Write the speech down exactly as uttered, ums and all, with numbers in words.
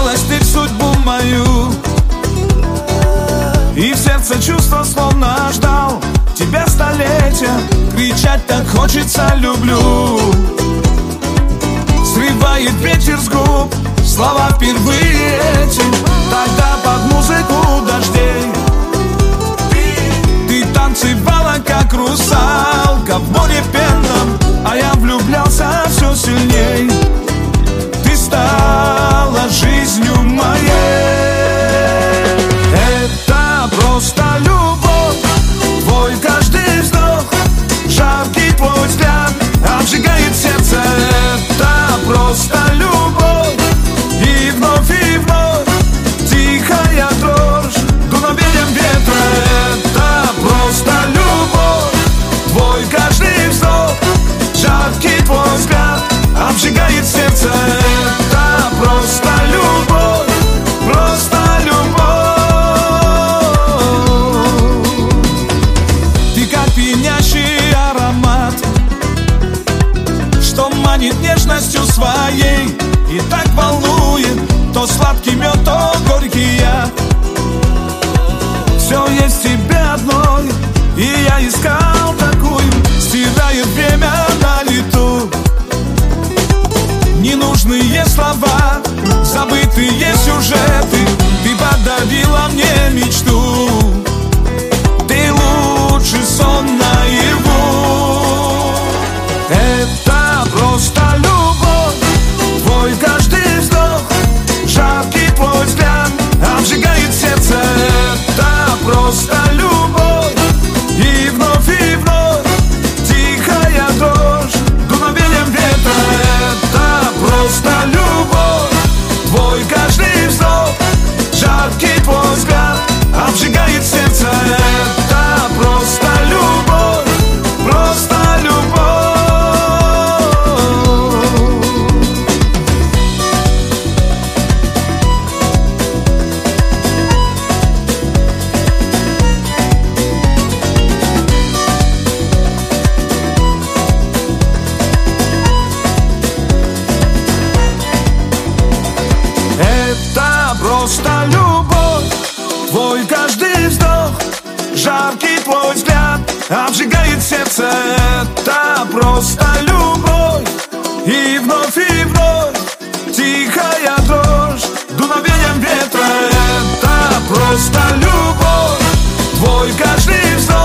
вмешалась ты в судьбу мою, и в сердце чувство словно ждал тебя столетия. Кричать так хочется люблю. Срывает ветер с губ слова впервые эти. Тогда под музыку дождей ты танцевала как русалка в море пенном, а я влюблялся все сильней. Ты стала жизнью моей. Это просто любовь, твой каждый вздох, жаркий твой взгляд обжигает сердце. Это просто любовь, и вновь, и вновь тихая дрожь дуновением ветра. Это просто любовь, твой каждый вздох, жаркий твой взгляд обжигает сердце. Это просто любовь, просто любовь. Ты как пьянящий аромат, что манит нежностью своей и так волнует. То сладкий мед, то горький яд. Все есть в тебе одной, и я искал такую. Стирает время на лету ненужные слова, забытые сюжеты. Ты подарила мне мечту, ты лучший сон наяву. Это просто любовь, твой каждый вздох, жаркий твой взгляд обжигает сердце. Это просто любовь, и вновь, и вновь тихая дрожь дуновением ветра. Это просто любовь, твой каждый вздох, жаркий твой взгляд обжигает сердце. Это просто любовь, просто любовь. Это просто любовь, твой каждый вздох, жаркий твой взгляд обжигает сердце. Это просто любовь, и вновь, и вновь тихая дрожь дуновением ветра. Это просто любовь, твой каждый вздох,